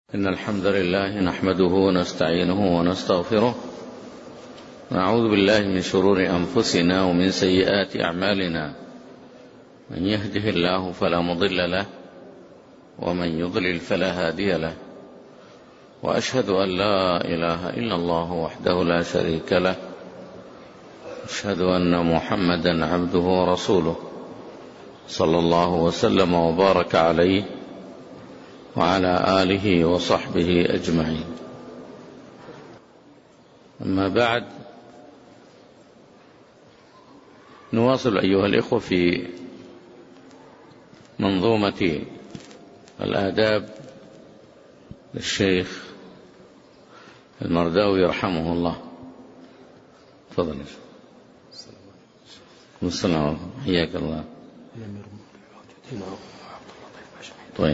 إن الحمد لله نحمده ونستعينه ونستغفره، نعوذ بالله من شرور أنفسنا ومن سيئات أعمالنا، من يهده الله فلا مضل له ومن يضلل فلا هادي له، وأشهد أن لا إله إلا الله وحده لا شريك له، أشهد أن محمدا عبده ورسوله صلى الله وسلم وبارك عليه وعلى آله وصحبه أجمعين. أما بعد، نواصل أيها الإخوة في منظومة الآداب للشيخ المرداوي رحمه الله. تفضل. السلام عليكم، حياك الله. طيب،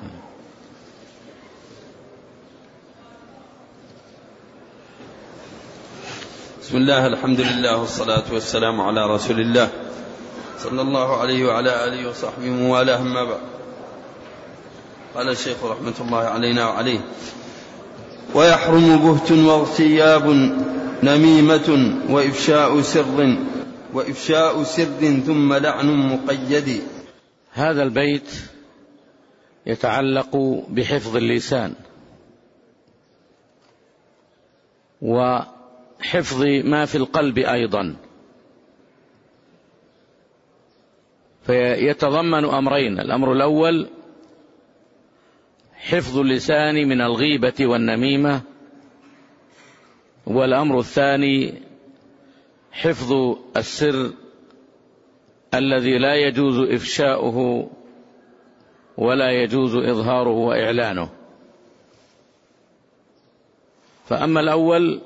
بسم الله، الحمد لله والصلاة والسلام على رسول الله صلى الله عليه وعلى آله وصحبه وموالاه، أما بعد. قال الشيخ رحمة الله علينا وعليه: ويحرم بهت واغتياب نميمة وإفشاء سر ثم لعن مقيد. هذا البيت يتعلق بحفظ اللسان وحفظ ما في القلب أيضا، فيتضمن أمرين: الأمر الأول حفظ اللسان من الغيبة والنميمة، والأمر الثاني حفظ السر الذي لا يجوز إفشاؤه ولا يجوز إظهاره وإعلانه. فأما الأول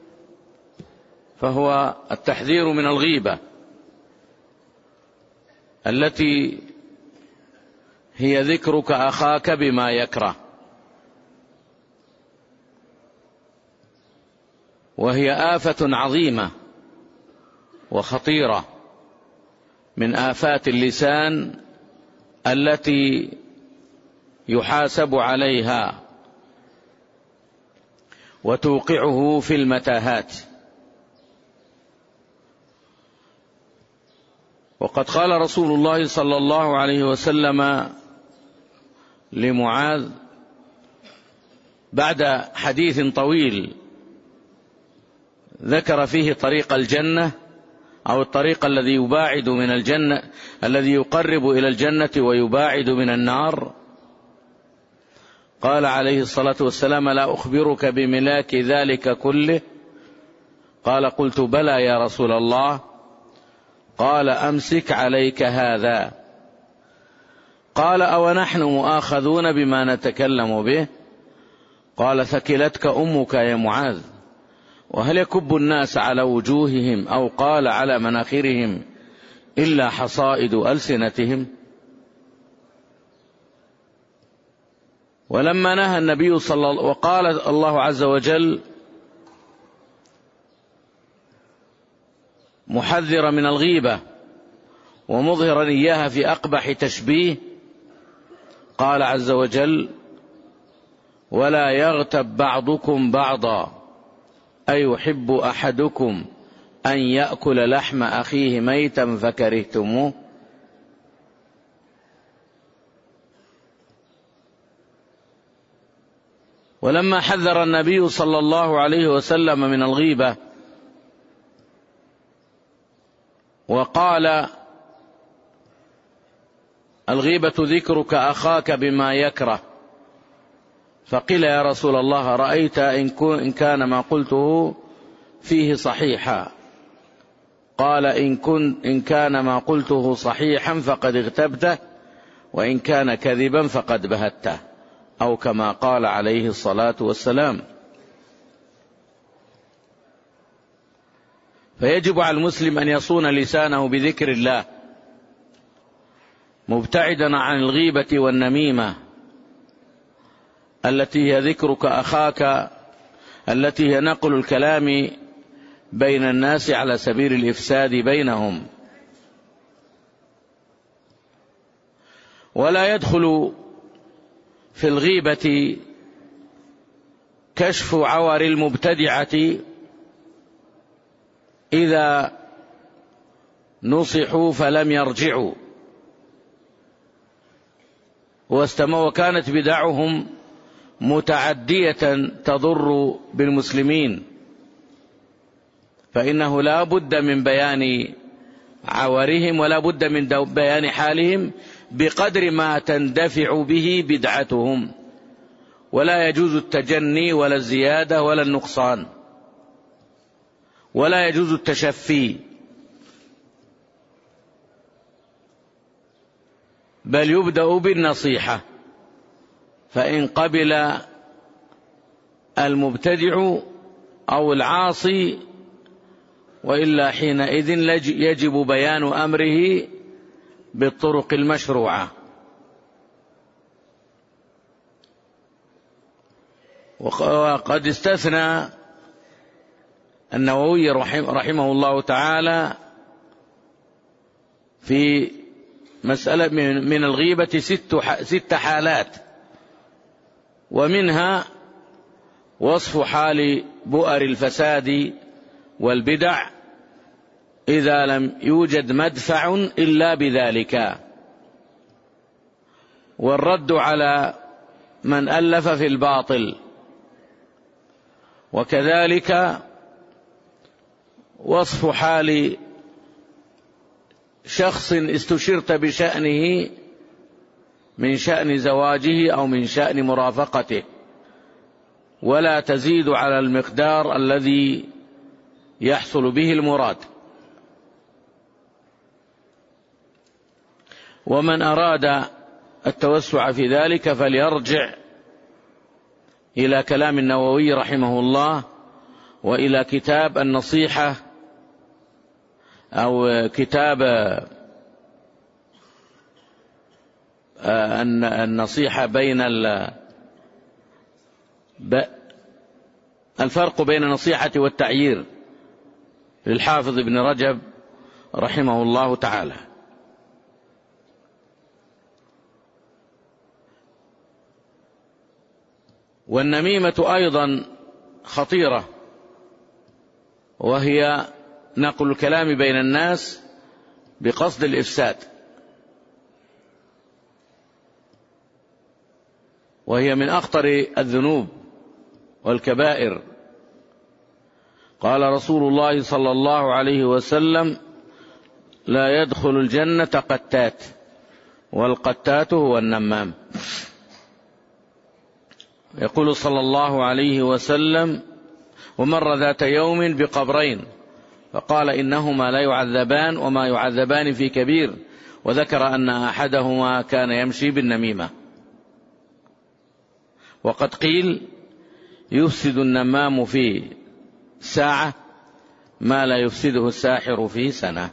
فهو التحذير من الغيبة التي هي ذكرك أخاك بما يكره، وهي آفة عظيمة وخطيرة من آفات اللسان التي يحاسب عليها وتوقعه في المتاهات. وقد قال رسول الله صلى الله عليه وسلم لمعاذ بعد حديث طويل ذكر فيه طريق الجنة، أو الطريق الذي يباعد من الجنة، الذي يقرب إلى الجنة ويباعد من النار، قال عليه الصلاة والسلام: لا أخبرك بملاك ذلك كله؟ قال: قلت بلى يا رسول الله. قال: أمسك عليك هذا. قال: أو نحن مؤاخذون بما نتكلم به؟ قال: ثكلتك أمك يا معاذ. وهل يكب الناس على وجوههم أو قال على مناخرهم إلا حصائد ألسنتهم؟ ولما نهى النبي وقال الله عز وجل محذرا من الغيبة ومظهرا إياها في أقبح تشبيه، قال عز وجل: ولا يغتب بعضكم بعضا أيحب أحدكم أن يأكل لحم أخيه ميتا فكرهتموه. ولما حذر النبي صلى الله عليه وسلم من الغيبة وقال: الغيبة ذكرك أخاك بما يكره، فقيل: يا رسول الله، رأيت إن كان ما قلته فيه صحيحا؟ قال: إن كان ما قلته صحيحا فقد اغتبته، وإن كان كذبا فقد بهته، أو كما قال عليه الصلاة والسلام. فيجب على المسلم أن يصون لسانه بذكر الله، مبتعدا عن الغيبة والنميمة التي هي ذكرك أخاك، التي هي نقل الكلام بين الناس على سبيل الإفساد بينهم. ولا يدخل في الغيبة كشف عور المبتدعة إذا نصحوا فلم يرجعوا، وكانت بدعهم متعدية تضر بالمسلمين، فإنه لا بد من بيان عورهم ولا بد من بيان حالهم بقدر ما تندفع به بدعتهم، ولا يجوز التجني ولا الزيادة ولا النقصان، ولا يجوز التشفي، بل يبدأ بالنصيحة، فإن قبل المبتدع أو العاصي، وإلا حينئذ يجب بيان أمره بالطرق المشروعة. وقد استثنى النووي رحمه الله تعالى في مسألة من الغيبة 6 حالات، ومنها وصف حال بؤر الفساد والبدع إذا لم يوجد مدفع إلا بذلك، والرد على من ألف في الباطل، وكذلك وصف حال شخص استشرت بشأنه من شأن زواجه أو من شأن مرافقته، ولا تزيد على المقدار الذي يحصل به المراد. ومن أراد التوسع في ذلك فليرجع إلى كلام النووي رحمه الله، وإلى كتاب النصيحة أو كتاب النصيحة بين الفرق بين النصيحة والتعيير للحافظ ابن رجب رحمه الله تعالى. والنميمة أيضا خطيرة، وهي نقل الكلام بين الناس بقصد الإفساد، وهي من أخطر الذنوب والكبائر. قال رسول الله صلى الله عليه وسلم: لا يدخل الجنة قتات، والقتات هو النمام. يقول صلى الله عليه وسلم: ومر ذات يوم بقبرين فقال: إنهما لا يعذبان وما يعذبان في كبير، وذكر أن أحدهما كان يمشي بالنميمة. وقد قيل: يفسد النمام في ساعة ما لا يفسده الساحر في سنة.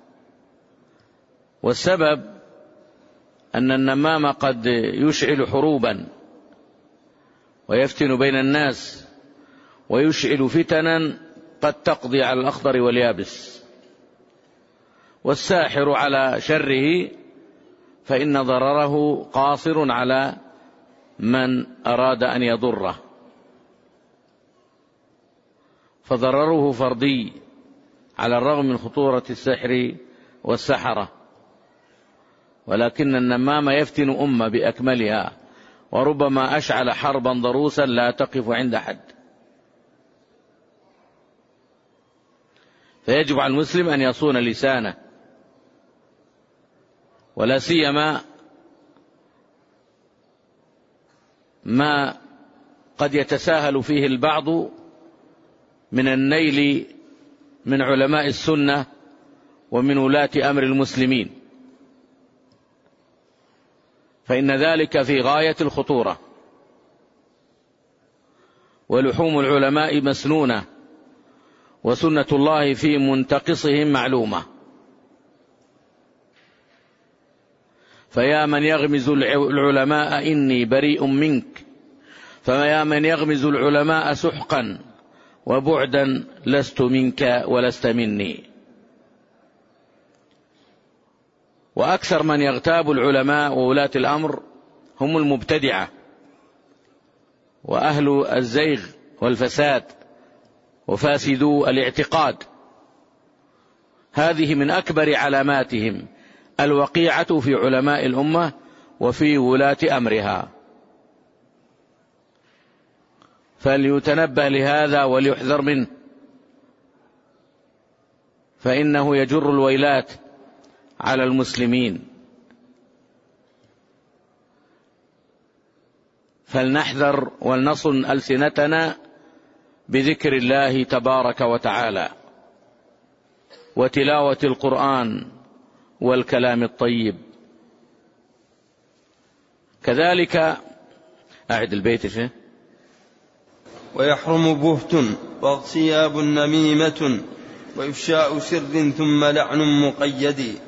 والسبب أن النمام قد يشعل حروبا ويفتن بين الناس، ويشعل فتنا قد تقضي على الأخضر واليابس. والساحر على شره فإن ضرره قاصر على من أراد أن يضره، فضرره فردي على الرغم من خطورة السحر والسحرة. ولكن النمام يفتن أمة بأكملها، وربما أشعل حربا ضروسا لا تقف عند حد. فيجب على المسلم أن يصون لسانه، ولا سيما ما قد يتساهل فيه البعض من النيل من علماء السنة ومن ولاة أمر المسلمين، فإن ذلك في غاية الخطورة. ولحوم العلماء مسنونة، وسنة الله في منتقصهم معلومة. فيا من يغمز العلماء إني بريء منك، فيا من يغمز العلماء سحقا وبعدا لست منك ولست مني. وأكثر من يغتاب العلماء وولاة الأمر هم المبتدعة وأهل الزيغ والفساد وفاسدو الاعتقاد. هذه من أكبر علاماتهم الوقيعة في علماء الأمة وفي ولاة أمرها، فليتنبه لهذا وليحذر منه، فإنه يجر الويلات على المسلمين. فلنحذر ولنصن ألسنتنا بذكر الله تبارك وتعالى وتلاوة القرآن والكلام الطيب. كذلك أعد البيت شيء. ويحرم بهت واغتياب نميمة وإفشاء سر ثم لعن مقيد.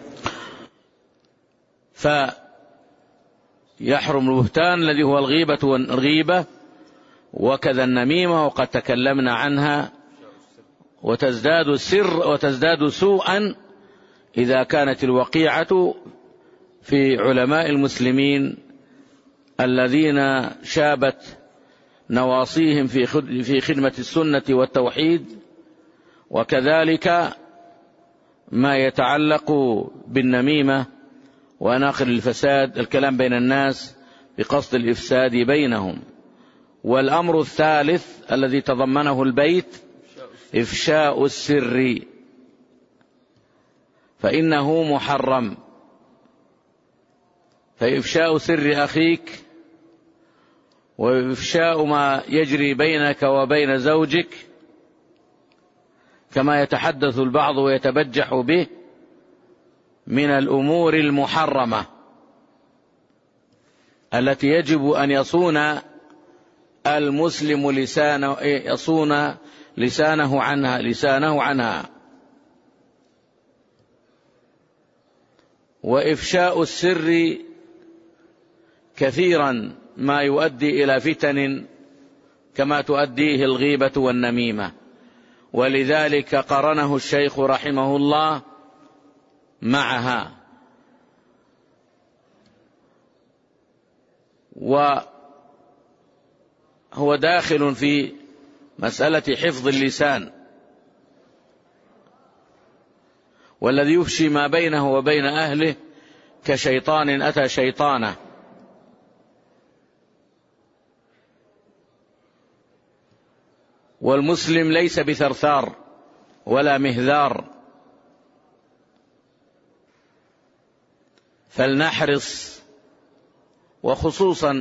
فيحرم البهتان الذي هو الغيبة وكذا النميمة، وقد تكلمنا عنها، وتزداد السر وتزداد سوءا إذا كانت الوقيعة في علماء المسلمين الذين شابت نواصيهم في خدمة السنة والتوحيد. وكذلك ما يتعلق بالنميمة وناقل الفساد، الكلام بين الناس بقصد الإفساد بينهم. والأمر الثالث الذي تضمنه البيت إفشاء السر، فإنه محرم. فإفشاء سر أخيك وإفشاء ما يجري بينك وبين زوجك كما يتحدث البعض ويتبجح به من الأمور المحرمة التي يجب أن يصون المسلم لسانه عنها. وإفشاء السر كثيرا ما يؤدي إلى فتن كما تؤديه الغيبة والنميمة، ولذلك قرنه الشيخ رحمه الله معها. وهو داخل في مسألة حفظ اللسان، والذي يفشي ما بينه وبين أهله كشيطان أتى شيطانه. والمسلم ليس بثرثار ولا مهذار، فلنحرص. وخصوصا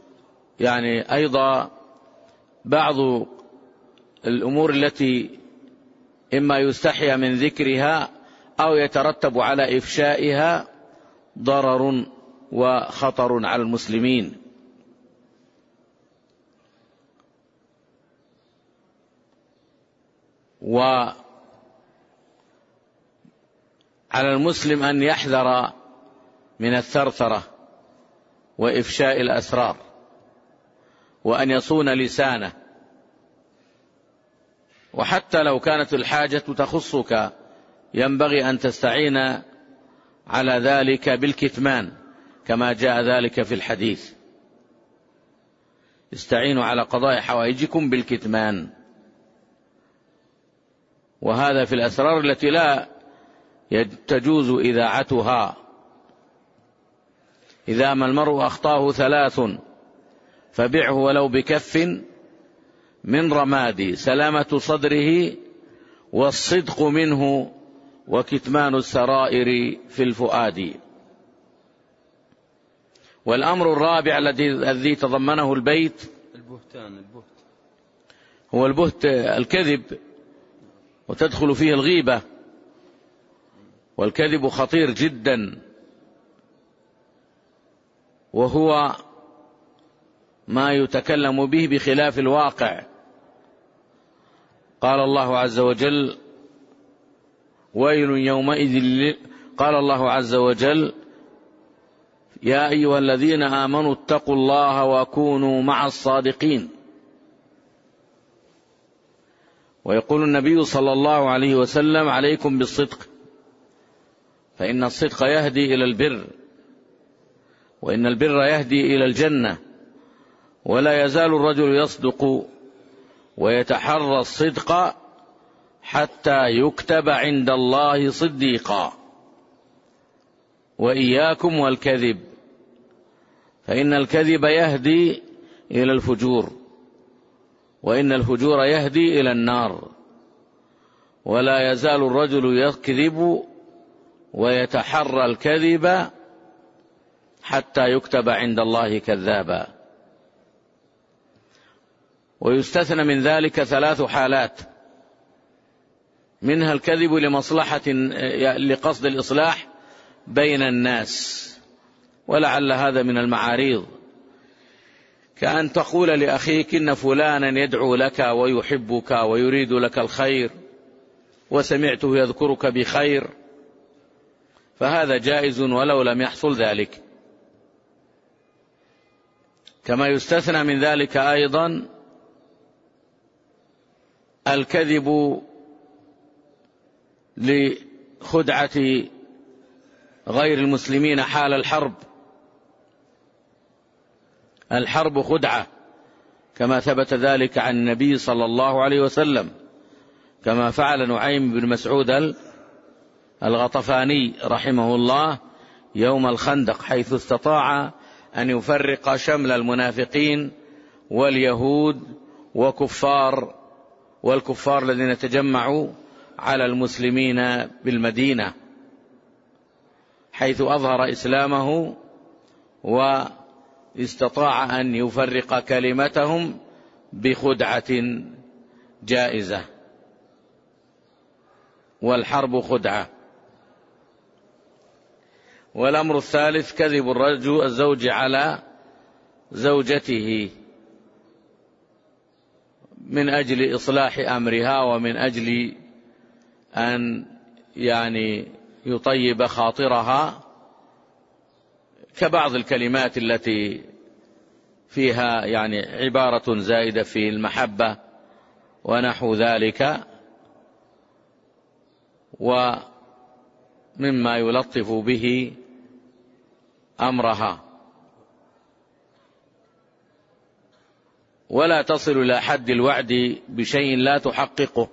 أيضا بعض الأمور التي إما يستحيا من ذكرها أو يترتب على إفشائها ضرر وخطر على المسلمين. وعلى المسلم أن يحذر من الثرثرة وإفشاء الأسرار، وأن يصون لسانه. وحتى لو كانت الحاجة تخصك ينبغي أن تستعين على ذلك بالكتمان كما جاء ذلك في الحديث: استعينوا على قضاء حوائجكم بالكتمان. وهذا في الأسرار التي لا تجوز إذاعتها. إذا ما المرء أخطاه ثلاث فبعه ولو بكف من رماد، سلامة صدره والصدق منه وكتمان السرائر في الفؤاد. والأمر الرابع الذي تضمنه البيت هو البهت الكذب، وتدخل فيه الغيبة، والكذب خطير جدا، وهو ما يتكلم به بخلاف الواقع. قال الله عز وجل: ويل يومئذ. قال الله عز وجل: يا أيها الذين آمنوا اتقوا الله وكونوا مع الصادقين. ويقول النبي صلى الله عليه وسلم: عليكم بالصدق، فإن الصدق يهدي إلى البر، وإن البر يهدي إلى الجنة، ولا يزال الرجل يصدق ويتحرى الصدق حتى يكتب عند الله صديقا. وإياكم والكذب، فإن الكذب يهدي إلى الفجور، وإن الفجور يهدي إلى النار، ولا يزال الرجل يكذب ويتحرى الكذب حتى يكتب عند الله كذابا. ويستثنى من ذلك 3 حالات، منها الكذب لمصلحة لقصد الإصلاح بين الناس، ولعل هذا من المعاريض، كأن تقول لأخيك إن فلانا يدعو لك ويحبك ويريد لك الخير وسمعته يذكرك بخير، فهذا جائز ولو لم يحصل ذلك. كما يستثنى من ذلك أيضا الكذب لخدعة غير المسلمين حال الحرب. الحرب خدعة، كما ثبت ذلك عن النبي صلى الله عليه وسلم، كما فعل نعيم بن مسعود الغطفاني رحمه الله يوم الخندق، حيث استطاع أن يفرق شمل المنافقين واليهود والكفار الذين تجمعوا على المسلمين بالمدينة، حيث أظهر إسلامه واستطاع أن يفرق كلمتهم بخدعة جائزة. والحرب خدعة. والأمر الثالث كذب الزوج على زوجته من أجل إصلاح أمرها، ومن أجل أن يطيب خاطرها، كبعض الكلمات التي فيها عبارة زائدة في المحبة ونحو ذلك، ومما يلطف به أمرها، ولا تصل إلى حد الوعد بشيء لا تحققه،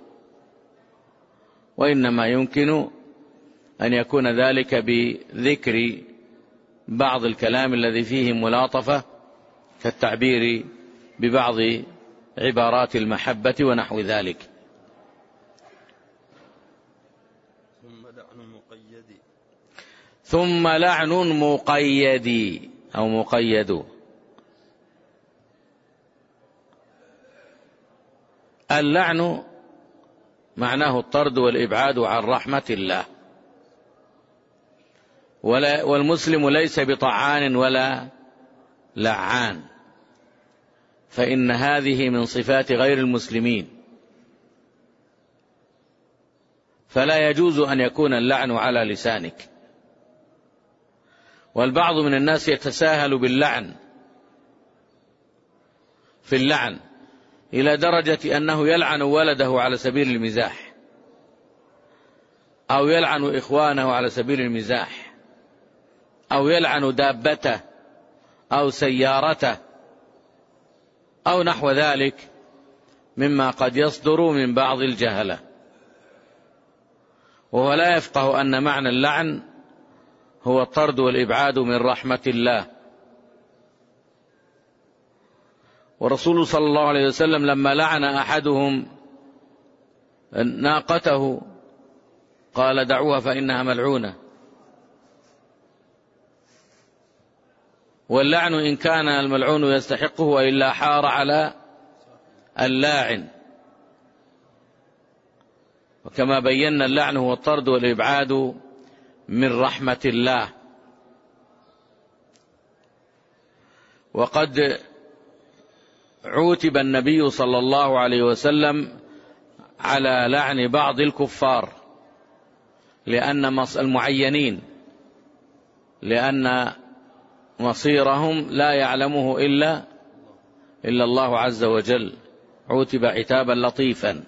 وإنما يمكن أن يكون ذلك بذكر بعض الكلام الذي فيه ملاطفة، كالتعبير ببعض عبارات المحبة ونحو ذلك. ثم لعن مقيد أو مقيد. اللعن معناه الطرد والإبعاد عن رحمة الله، والمسلم ليس بطعان ولا لعان، فإن هذه من صفات غير المسلمين، فلا يجوز أن يكون اللعن على لسانك. والبعض من الناس يتساهل باللعن في اللعن إلى درجة أنه يلعن ولده على سبيل المزاح، أو يلعن إخوانه على سبيل المزاح، أو يلعن دابته أو سيارته أو نحو ذلك مما قد يصدر من بعض الجهلة، وهو لا يفقه أن معنى اللعن هو الطرد والإبعاد من رحمة الله. ورسول صلى الله عليه وسلم لما لعن أحدهم ناقته قال دعوها فإنها ملعونة. واللعن إن كان الملعون يستحقه وإلا حار على اللاعن، وكما بينا اللعن هو الطرد والإبعاد من رحمة الله. وقد عوتب النبي صلى الله عليه وسلم على لعن بعض الكفار المعينين، لأن مصيرهم لا يعلمه إلا الله عز وجل، عوتب عتابا لطيفا.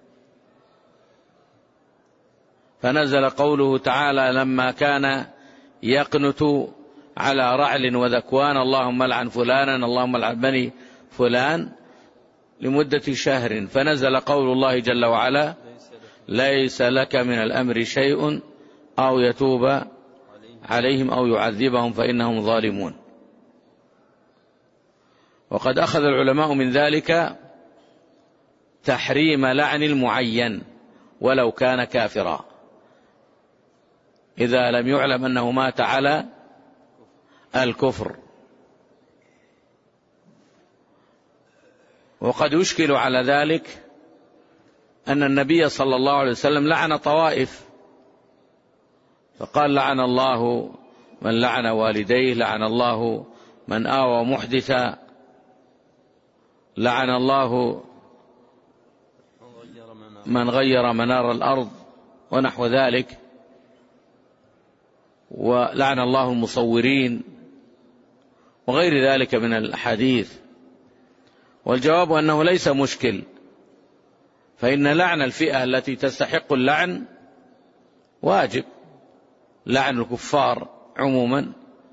فنزل قوله تعالى لما كان يقنت على رعل وذكوان اللهم لعن فلانا اللهم لعن بني فلان، لمدة شهر، فنزل قول الله جل وعلا: ليس لك من الأمر شيء أو يتوب عليهم أو يعذبهم فإنهم ظالمون. وقد أخذ العلماء من ذلك تحريم لعن المعين ولو كان كافرا، إذا لم يعلم أنه مات على الكفر. وقد يشكل على ذلك أن النبي صلى الله عليه وسلم لعن طوائف، فقال: لعن الله من لعن والديه، لعن الله من آوى محدثا، لعن الله من غير منار الأرض، ونحو ذلك، ولعن الله المصورين وغير ذلك من الأحاديث. والجواب أنه ليس مشكل، فإن لعن الفئة التي تستحق اللعن واجب، لعن الكفار عموما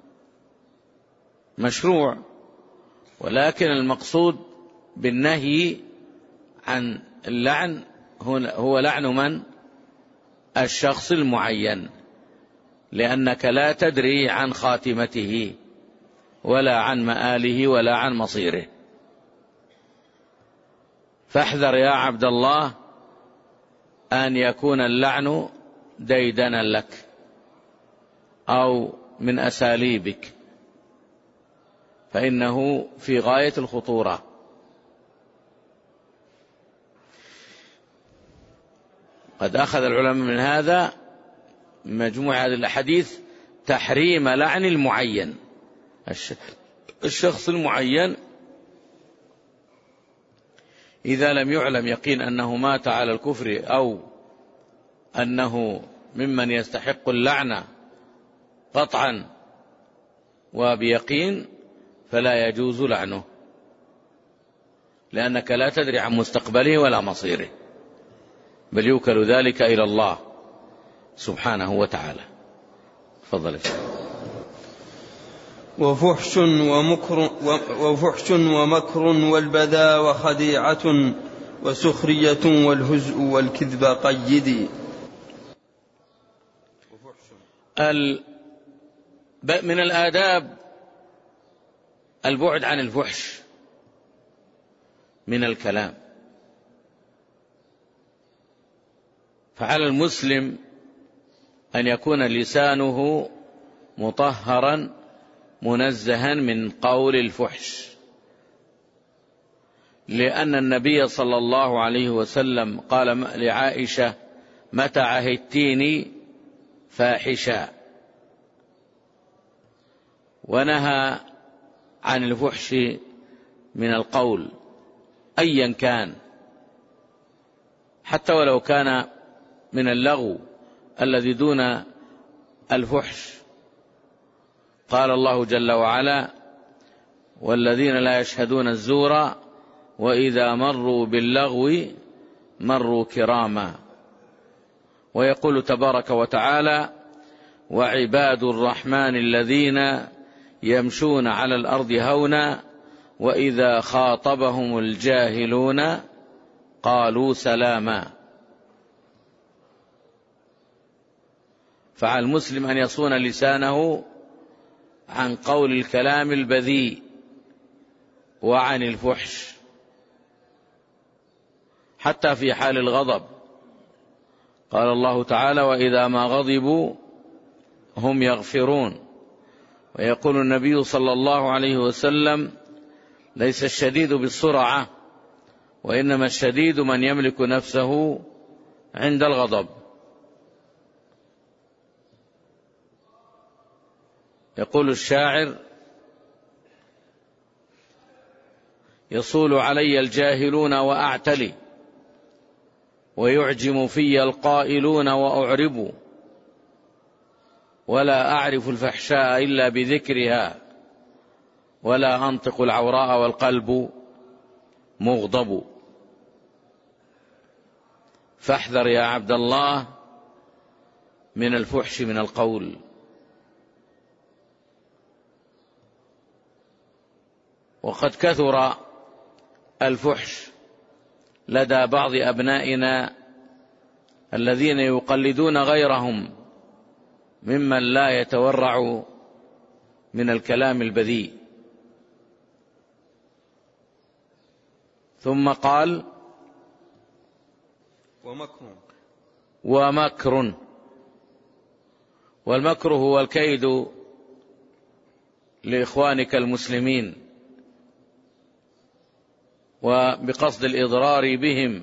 مشروع، ولكن المقصود بالنهي عن اللعن هو لعن من؟ الشخص المعين، لأنك لا تدري عن خاتمته ولا عن مآله ولا عن مصيره. فاحذر يا عبد الله أن يكون اللعن ديدنا لك أو من أساليبك، فإنه في غاية الخطورة. قد أخذ العلماء من هذا مجموع هذه الأحاديث تحريم لعن المعين، الشخص المعين إذا لم يعلم يقين أنه مات على الكفر أو أنه ممن يستحق اللعنة قطعا وبيقين، فلا يجوز لعنه، لأنك لا تدري عن مستقبله ولا مصيره، بل يوكل ذلك إلى الله سبحانه وتعالى. تفضل. وفحش ومكر والبذا وخديعة وسخرية والهزء والكذب قيدي. من الآداب البعد عن الفحش من الكلام، فعلى المسلم أن يكون لسانه مطهرا منزها من قول الفحش، لأن النبي صلى الله عليه وسلم قال لعائشة: متى عهدتيني فاحشا، ونهى عن الفحش من القول أيا كان، حتى ولو كان من اللغو الذي دون الفحش. قال الله جل وعلا: والذين لا يشهدون الزور وإذا مروا باللغو مروا كراما. ويقول تبارك وتعالى: وعباد الرحمن الذين يمشون على الأرض هونا وإذا خاطبهم الجاهلون قالوا سلاما. فعلى المسلم أن يصون لسانه عن قول الكلام البذيء وعن الفحش، حتى في حال الغضب. قال الله تعالى: وإذا ما غضبوا هم يغفرون. ويقول النبي صلى الله عليه وسلم: ليس الشديد بالسرعة، وإنما الشديد من يملك نفسه عند الغضب. يقول الشاعر: يصول علي الجاهلون وأعتلي، ويعجم في القائلون وأعرب، ولا أعرف الفحشاء إلا بذكرها، ولا أنطق العوراء والقلب مغضب. فاحذر يا عبد الله من الفحش من القول. وقد كثر الفحش لدى بعض أبنائنا الذين يقلدون غيرهم ممن لا يتورع من الكلام البذيء. ثم قال: ومكر. والمكر هو الكيد لإخوانك المسلمين وبقصد الإضرار بهم.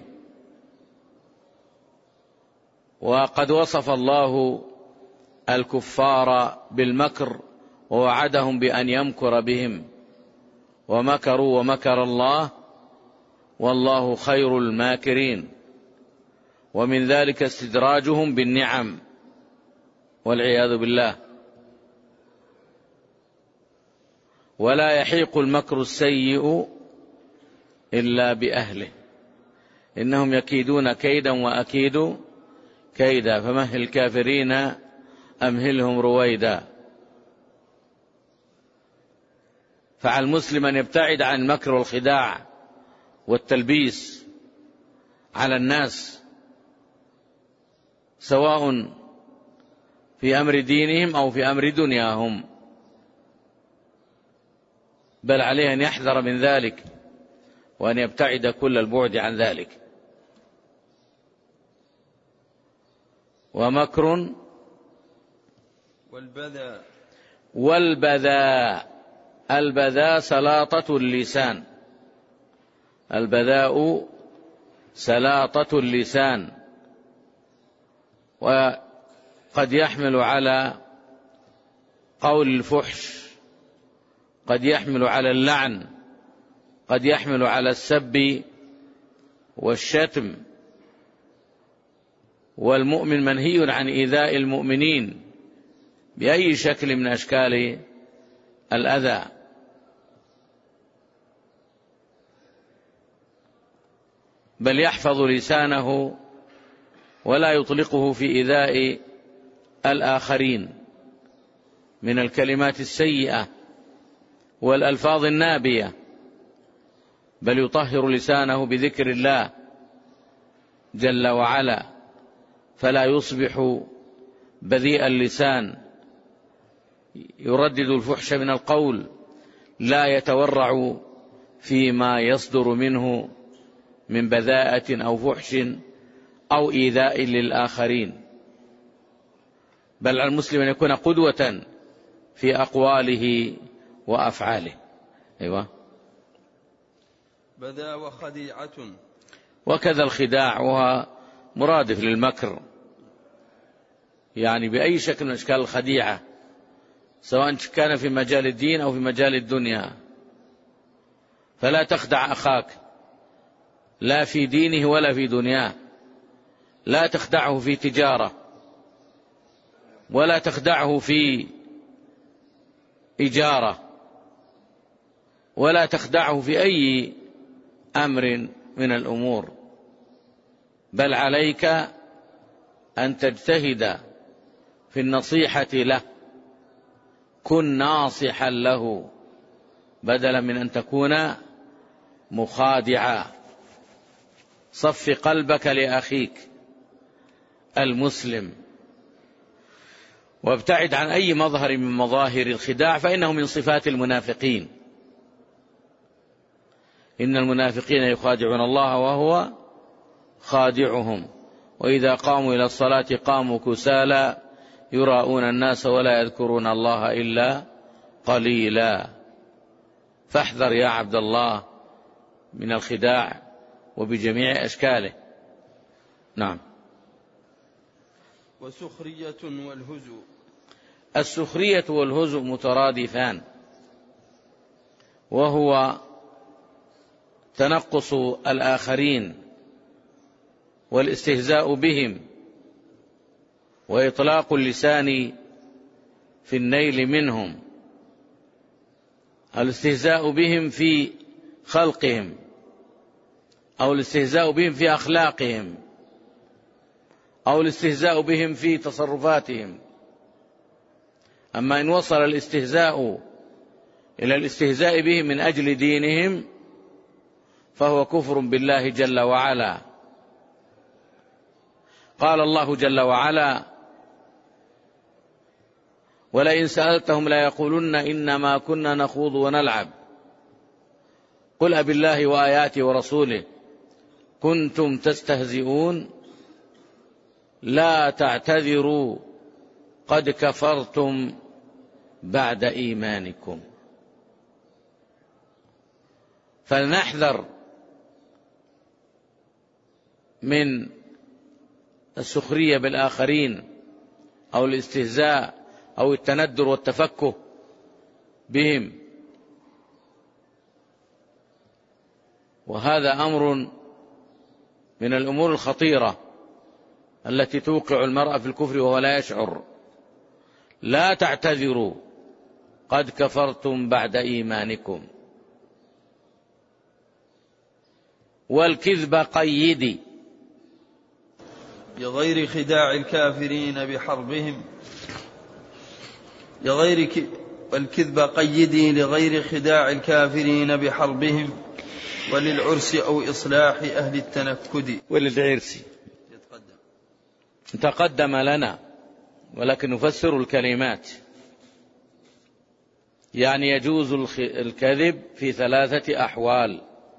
وقد وصف الله الكفار بالمكر ووعدهم بأن يمكر بهم، ومكروا ومكر الله والله خير الماكرين. ومن ذلك استدراجهم بالنعم والعياذ بالله. ولا يحيق المكر السيء إلا بأهله إنهم يكيدون كيدا وأكيد كيدا فمهل الكافرين أمهلهم رويدا. فعلى المسلم أن يبتعد عن المكر والخداع والتلبيس على الناس، سواء في أمر دينهم أو في أمر دنياهم، بل عليه أن يحذر من ذلك وأن يبتعد كل البعد عن ذلك. ومكر والبذاء. البذاء سلاطة اللسان. البذاء سلاطة اللسان، وقد يحمل على قول الفحش، قد يحمل على اللعن، قد يحمل على السب والشتم. والمؤمن منهي عن إيذاء المؤمنين بأي شكل من أشكال الأذى. بل يحفظ لسانه ولا يطلقه في إيذاء الآخرين من الكلمات السيئة والألفاظ النابية، بل يطهر لسانه بذكر الله جل وعلا، فلا يصبح بذيء اللسان يردد الفحش من القول، لا يتورع فيما يصدر منه من بذاءة أو فحش أو إيذاء للآخرين. بل على المسلم أن يكون قدوة في أقواله وأفعاله. أيوة. بذاء وخديعة. وكذا الخداع وهو مرادف للمكر، يعني بأي شكل من أشكال الخديعة، سواء كان في مجال الدين أو في مجال الدنيا. فلا تخدع أخاك لا في دينه ولا في دنياه. لا تخدعه في تجارة، ولا تخدعه في إجارة، ولا تخدعه في أي أمر من الأمور، بل عليك أن تجتهد في النصيحة له. كن ناصحا له بدلا من أن تكون مخادعا. صف قلبك لأخيك المسلم، وابتعد عن أي مظهر من مظاهر الخداع، فإنه من صفات المنافقين. إن المنافقين يخادعون الله وهو خادعهم، وإذا قاموا إلى الصلاة قاموا كسالى يراءون الناس ولا يذكرون الله إلا قليلا. فاحذر يا عبد الله من الخداع وبجميع أشكاله. نعم. وسخرية والهزء. السخرية والهزء مترادفان، وهو تنقص الآخرين والاستهزاء بهم وإطلاق اللسان في النيل منهم. الاستهزاء بهم في خلقهم، أو الاستهزاء بهم في أخلاقهم، أو الاستهزاء بهم في تصرفاتهم. أما إن وصل الاستهزاء إلى الاستهزاء بهم من أجل دينهم فهو كفر بالله جل وعلا. قال الله جل وعلا: ولئن سألتهم ليقولن إنما كنا نخوض ونلعب قل أبالله وآياته ورسوله كنتم تستهزئون لا تعتذروا قد كفرتم بعد إيمانكم. فلنحذر من السخرية بالآخرين أو الاستهزاء أو التندر والتفكه بهم، وهذا أمر من الأمور الخطيرة التي توقع المرء في الكفر وهو لا يشعر. لا تعتذروا قد كفرتم بعد إيمانكم. والكذب قيدي لغير خداع الكافرين بحربهم والكذب قيدي لغير خداع الكافرين بحربهم وللعرس أو إصلاح أهل التنكد. وللعرس تقدم لنا، ولكن نفسر الكلمات. يعني يجوز الكذب في 3 أحوال: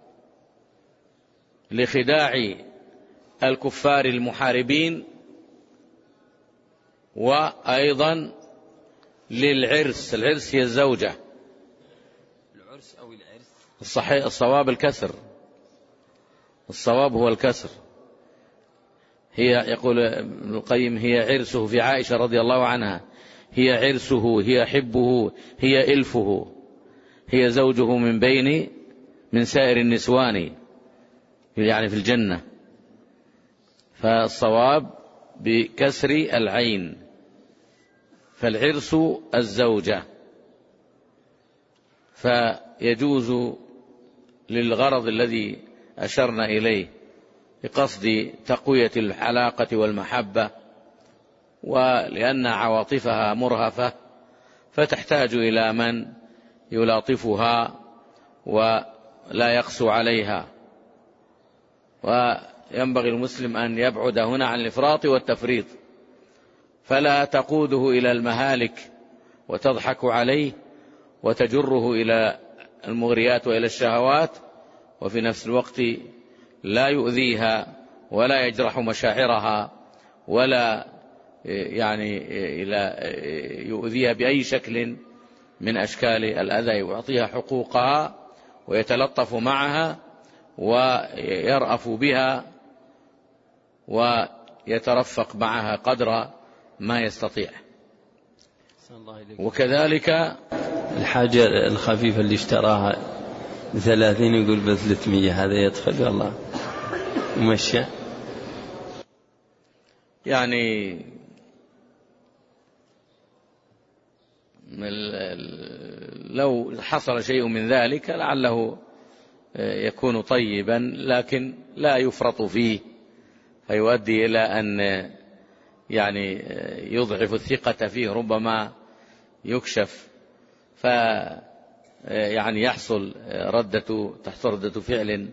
لخداع الكفار المحاربين، وأيضا للعرس. العرس هي الزوجة. العرس أو العرس الصحيح الصواب الكسر، الصواب هو الكسر. هي يقول ابن القيم هي عرسه في عائشة رضي الله عنها، هي عرسه، هي حبه، هي إلفه، هي زوجه من سائر النسوان، يعني في الجنة. فالصواب بكسر العين. فالعرس الزوجة، فيجوز للغرض الذي أشرنا إليه بقصد تقوية العلاقة والمحبة، ولأن عواطفها مرهفة فتحتاج إلى من يلاطفها ولا يقسو عليها. وينبغي المسلم أن يبعد هنا عن الإفراط والتفريط، فلا تقوده إلى المهالك وتضحك عليه وتجره إلى المغريات وإلى الشهوات، وفي نفس الوقت لا يؤذيها ولا يجرح مشاعرها ولا يؤذيها بأي شكل من أشكال الأذى. يعطيها حقوقها ويتلطف معها ويرأف بها ويترفق معها قدر ما يستطيع. وكذلك الحاجة الخفيفة اللي اشتراها ب30 يقول ب300، هذا يدخل والله ومشى. يعني لو حصل شيء من ذلك لعله يكون طيبا، لكن لا يفرط فيه فيؤدي إلى أن يضعف الثقة فيه، ربما يكشف يحصل ردة فعل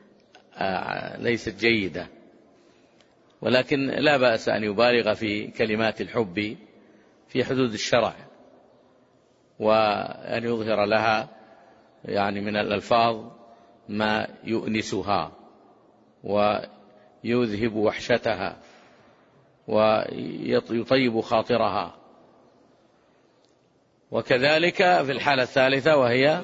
ليست جيدة. ولكن لا بأس أن يبالغ في كلمات الحب في حدود الشرع، وأن يظهر لها من الألفاظ ما يؤنسها ويذهب وحشتها ويطيب خاطرها. وكذلك في الحالة الثالثة وهي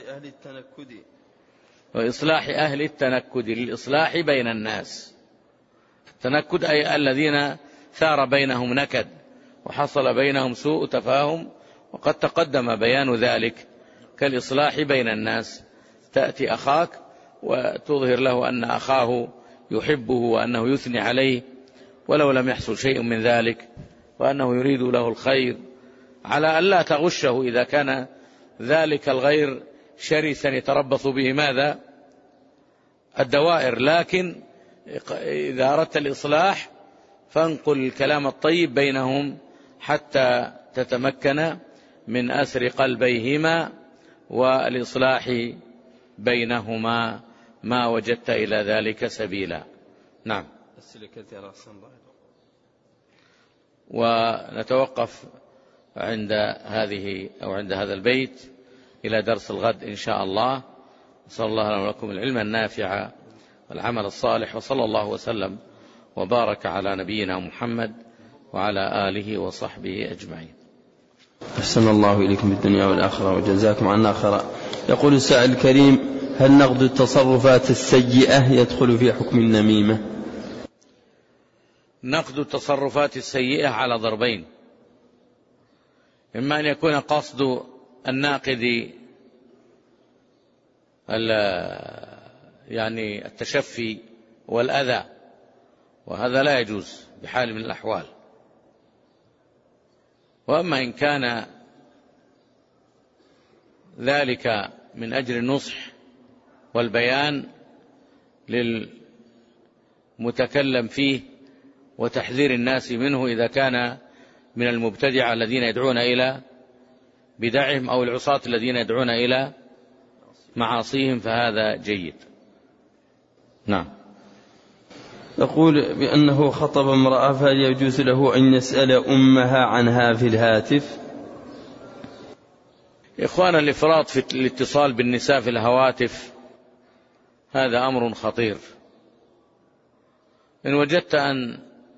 وإصلاح أهل التنكد، للإصلاح بين الناس. التنكد أي الذين ثار بينهم نكد وحصل بينهم سوء تفاهم، وقد تقدم بيان ذلك كالإصلاح بين الناس. تأتي أخاك وتظهر له أن أخاه يحبه وأنه يثني عليه ولو لم يحصل شيء من ذلك، وأنه يريد له الخير، على أن لا تغشه إذا كان ذلك الغير شرسا يتربص به ماذا؟ الدوائر. لكن إذا أردت الإصلاح فانقل الكلام الطيب بينهم حتى تتمكن من أسر قلبيهما والإصلاح بينهما ما وجدت إلى ذلك سبيلا. نعم. ونتوقف عند هذا البيت إلى درس الغد إن شاء الله. صلى الله لنا ولكم العلم النافع والعمل الصالح، وصلى الله وسلم وبارك على نبينا محمد وعلى آله وصحبه أجمعين. أحسن الله إليكم في الدنيا والآخرة وجزاكم عنا خيرا. يقول السائل الكريم: هل نقد التصرفات السيئة يدخل في حكم النميمة؟ نقد التصرفات السيئة على ضربين: إما أن يكون قصد الناقد يعني التشفي والأذى، وهذا لا يجوز بحال من الأحوال. وأما إن كان ذلك من أجل النصح والبيان للمتكلم فيه وتحذير الناس منه إذا كان من المبتدعة الذين يدعون إلى بدعهم أو العصاة الذين يدعون إلى معاصيهم، فهذا جيد. نعم. يقول بأنه خطب امرأة، فهل يجوز له أن يسأل أمها عنها في الهاتف؟ إخوانا، الإفراط في الاتصال بالنساء في الهواتف هذا أمر خطير. إن وجدت أن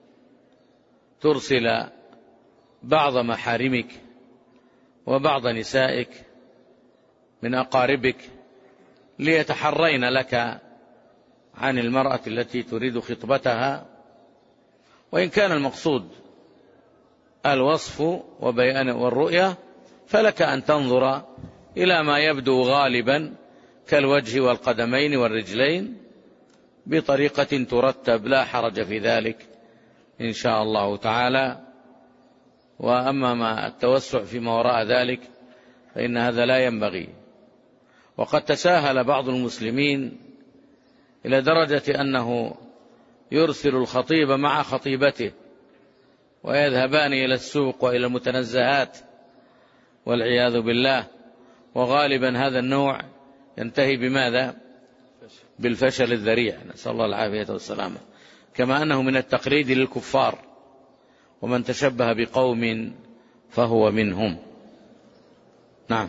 ترسل بعض محارمك وبعض نسائك من أقاربك ليتحرين لك عن المرأة التي تريد خطبتها، وإن كان المقصود الوصف وبيان والرؤية، فلك أن تنظر إلى ما يبدو غالبا كالوجه والقدمين والرجلين بطريقة ترتب، لا حرج في ذلك إن شاء الله تعالى. وأما ما التوسع فيما وراء ذلك فإن هذا لا ينبغي. وقد تساهل بعض المسلمين إلى درجة أنه يرسل الخطيب مع خطيبته ويذهبان إلى السوق وإلى المتنزهات والعياذ بالله، وغالبا هذا النوع ينتهي بماذا؟ بالفشل الذريع، نسأل الله العافية والسلامة. كما أنه من التقليد للكفار: ومن تشبه بقوم فهو منهم. نعم.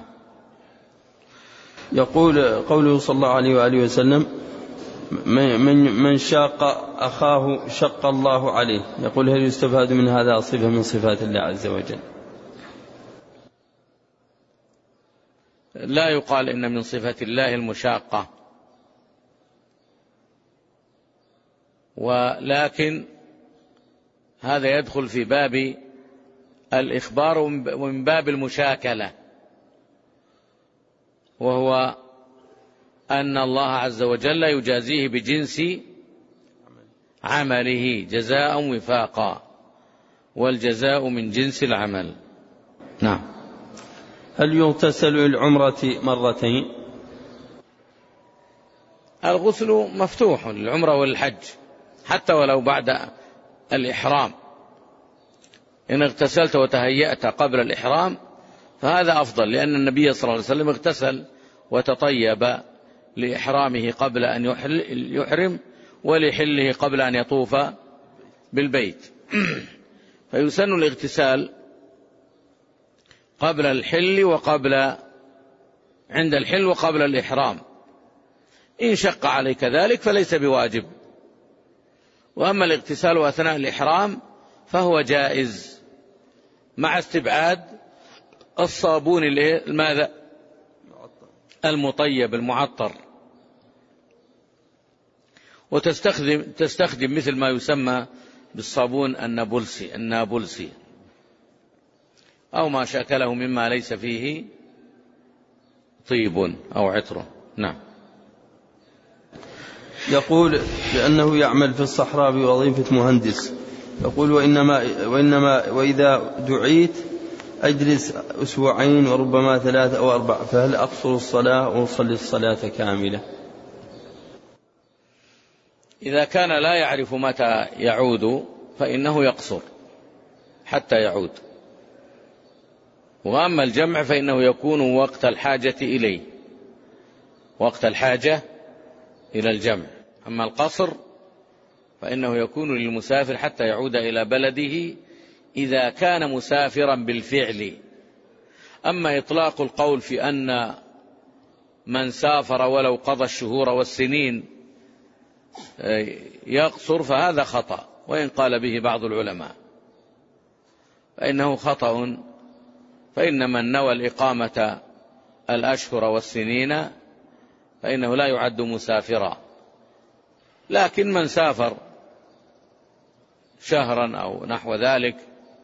يقول قوله صلى الله عليه وآله وسلم: من شاق أخاه شق الله عليه. يقول: هل يستفاد من هذا صفة من صفات الله عز وجل؟ لا يقال إن من صفة الله المشاقة، ولكن هذا يدخل في باب الإخبار ومن باب المشاكلة، وهو أن الله عز وجل يجازيه بجنس عمله جزاء وفاقا، والجزاء من جنس العمل. نعم. هل يغتسل للعمرة مرتين؟ الغسل مفتوح للعمرة والحج حتى ولو بعد الإحرام. إن اغتسلت وتهيأت قبل الإحرام فهذا أفضل، لأن النبي صلى الله عليه وسلم اغتسل وتطيب لإحرامه قبل أن يحرم، ولحله قبل أن يطوف بالبيت. فيسن الاغتسال قبل الحل عند الحل وقبل الإحرام. إن شق عليك ذلك فليس بواجب. وأما الاغتسال أثناء الإحرام فهو جائز مع استبعاد الصابون ماذا؟ المطيب المعطر، وتستخدم مثل ما يسمى بالصابون النابلسي أو ما شاكله مما ليس فيه طيب أو عطر. نعم. يقول بأنه يعمل في الصحراء بوظيفة مهندس. يقول: وإذا دعيت أجلس أسبوعين وربما 3 أو 4، فهل أقصر الصلاة وأصلي الصلاة كاملة؟ إذا كان لا يعرف متى يعود فإنه يقصر حتى يعود. وأما الجمع فإنه يكون وقت الحاجة إليه، وقت الحاجة إلى الجمع. أما القصر فإنه يكون للمسافر حتى يعود إلى بلده إذا كان مسافرا بالفعل. أما إطلاق القول في أن من سافر ولو قضى الشهور والسنين يقصر فهذا خطأ، وإن قال به بعض العلماء فإنه خطأ، فإن من نوى الإقامة الأشهر والسنين فإنه لا يعد مسافرا. لكن من سافر شهرا أو نحو ذلك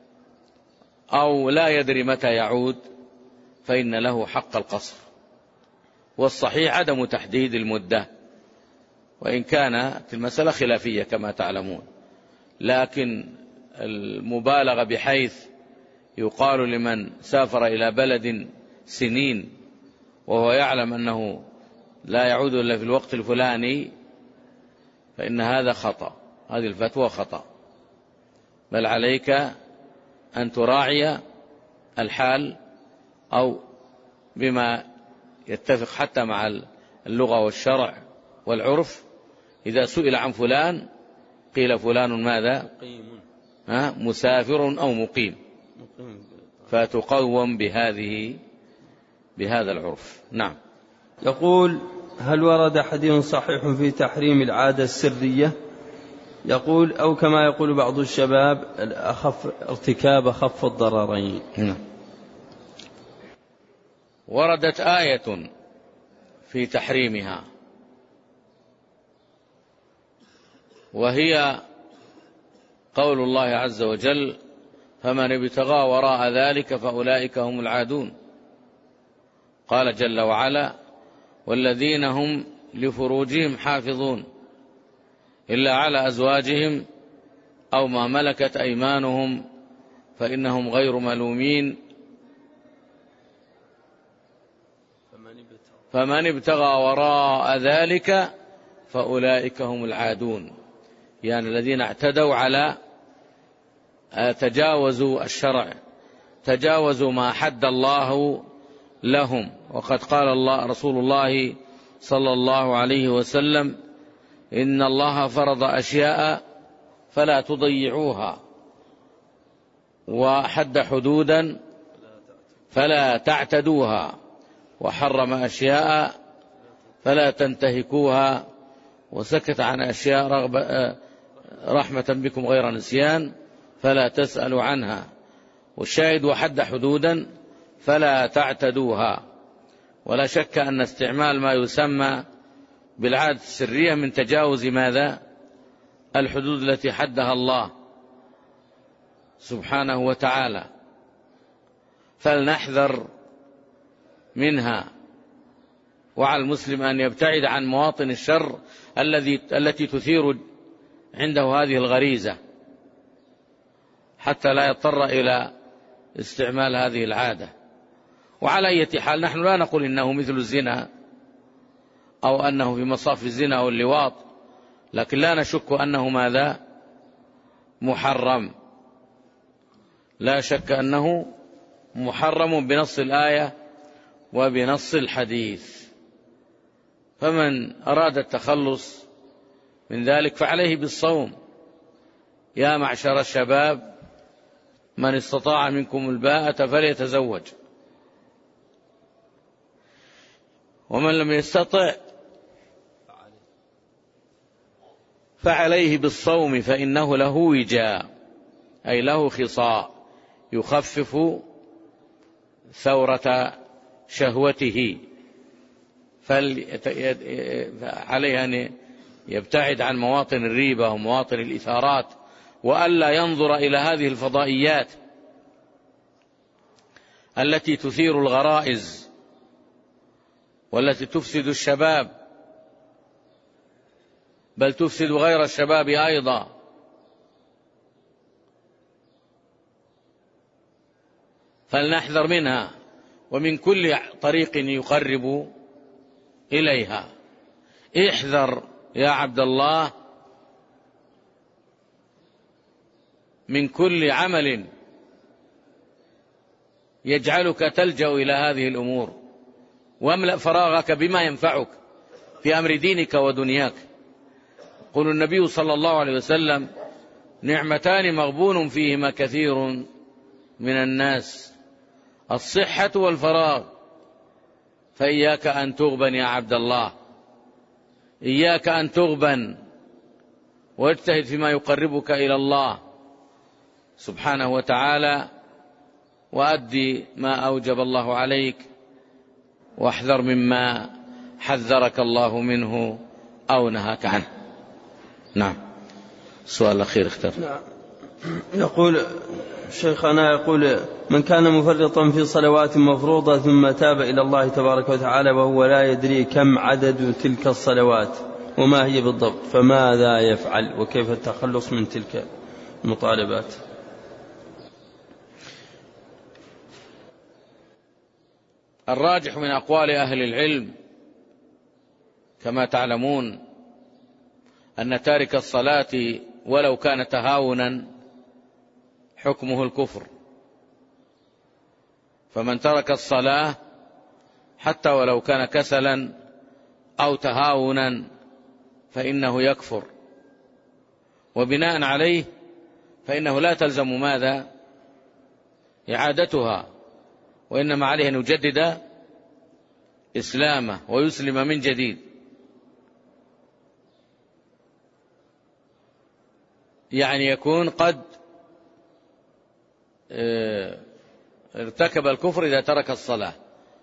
أو لا يدري متى يعود فإن له حق القصر. والصحيح عدم تحديد المدة، وإن كانت المسألة خلافية كما تعلمون، لكن المبالغة بحيث يقال لمن سافر إلى بلد سنين وهو يعلم أنه لا يعود إلا في الوقت الفلاني فإن هذا خطأ، هذه الفتوى خطأ، بل عليك أن تراعي الحال أو بما يتفق حتى مع اللغة والشرع والعرف. إذا سئل عن فلان قيل فلان ماذا؟ مسافر أو مقيم، فتقوم بهذا العرف. نعم. يقول: هل ورد حديث صحيح في تحريم العادة السرية؟ يقول: أو كما يقول بعض الشباب ارتكاب أخف الضررين. وردت آية في تحريمها، وهي قول الله عز وجل: فمن ابتغى وراء ذلك فأولئك هم العادون. قال جل وعلا: والذين هم لفروجهم حافظون إلا على أزواجهم أو ما ملكت أيمانهم فإنهم غير ملومين فمن ابتغى وراء ذلك فأولئك هم العادون، يعني الذين اعتدوا على تجاوزوا الشرع، تجاوزوا ما حد الله لهم. وقد قال رسول الله صلى الله عليه وسلم: إن الله فرض أشياء فلا تضيعوها، وحد حدودا فلا تعتدوها، وحرم أشياء فلا تنتهكوها، وسكت عن أشياء رحمة بكم غير نسيان فلا تسألوا عنها. والشاهد: وحد حدودا فلا تعتدوها. ولا شك أن استعمال ما يسمى بالعادة السرية من تجاوز ماذا؟ الحدود التي حدها الله سبحانه وتعالى، فلنحذر منها. وعلى المسلم أن يبتعد عن مواطن الشر التي تثير عنده هذه الغريزة حتى لا يضطر إلى استعمال هذه العادة. وعلى أي حال نحن لا نقول إنه مثل الزنا أو أنه في مصاف الزنا أو اللواط، لكن لا نشك أنه ماذا؟ محرم، لا شك أنه محرم بنص الآية وبنص الحديث. فمن أراد التخلص من ذلك فعليه بالصوم. يا معشر الشباب من استطاع منكم الباءة فليتزوج، ومن لم يستطع فعليه بالصوم فإنه له وجاء، أي له خصاء يخفف ثورة شهوته، فعليه أن يبتعد عن مواطن الريبة ومواطن الإثارات، وألا ينظر إلى هذه الفضائيات التي تثير الغرائز والتي تفسد الشباب، بل تفسد غير الشباب أيضا. فلنحذر منها ومن كل طريق يقرب إليها. احذر يا عبد الله من كل عمل يجعلك تلجأ إلى هذه الأمور، واملأ فراغك بما ينفعك في أمر دينك ودنياك. يقول النبي صلى الله عليه وسلم: نعمتان مغبون فيهما كثير من الناس، الصحة والفراغ، فإياك أن تغبن يا عبد الله، إياك أن تغبن، واجتهد فيما يقربك إلى الله سبحانه وتعالى، وأدي ما أوجب الله عليك، واحذر مما حذرك الله منه أو نهاك عنه. نعم. السؤال الأخير اختر. نعم. يقول شيخنا، يقول: من كان مفرطا في صلوات مفروضة ثم تاب إلى الله تبارك وتعالى وهو لا يدري كم عدد تلك الصلوات وما هي بالضبط، فماذا يفعل وكيف التخلص من تلك المطالبات؟ الراجح من أقوال أهل العلم كما تعلمون أن تارك الصلاة ولو كان تهاونا حكمه الكفر، فمن ترك الصلاة حتى ولو كان كسلا أو تهاونا فإنه يكفر، وبناء عليه فإنه لا تلزم ماذا؟ إعادتها، وإنما عليه أن يجدد إسلامه ويسلم من جديد. يعني يكون قد ارتكب الكفر إذا ترك الصلاة،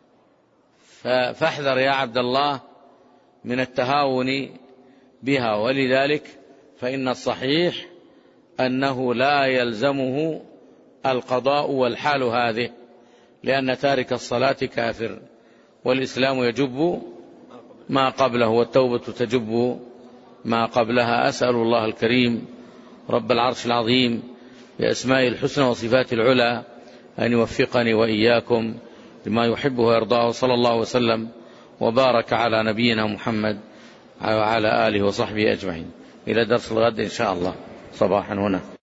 فاحذر يا عبد الله من التهاون بها. ولذلك فإن الصحيح أنه لا يلزمه القضاء والحال هذه، لأن تارك الصلاة كافر، والإسلام يجب ما قبله، والتوبة تجب ما قبلها. أسأل الله الكريم رب العرش العظيم بأسمائه الحسنى وصفاته العلى أن يوفقني وإياكم لما يحبه ويرضاه، صلى الله وسلم وبارك على نبينا محمد وعلى آله وصحبه أجمعين. إلى درس الغد إن شاء الله صباحا هنا.